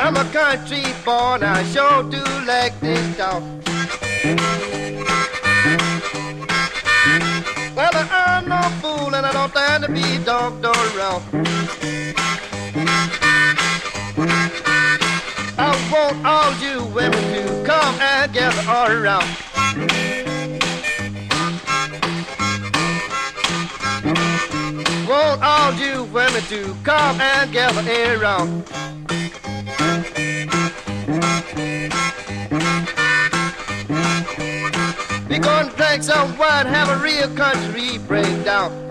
I'm a country boy, I sure do like this talk. Well, I'm no fool and I don't stand to be dogged around. I want all you women to come and gather all around. Want all you women to come and gather around. We gonna drink some wine, have a real country breakdown.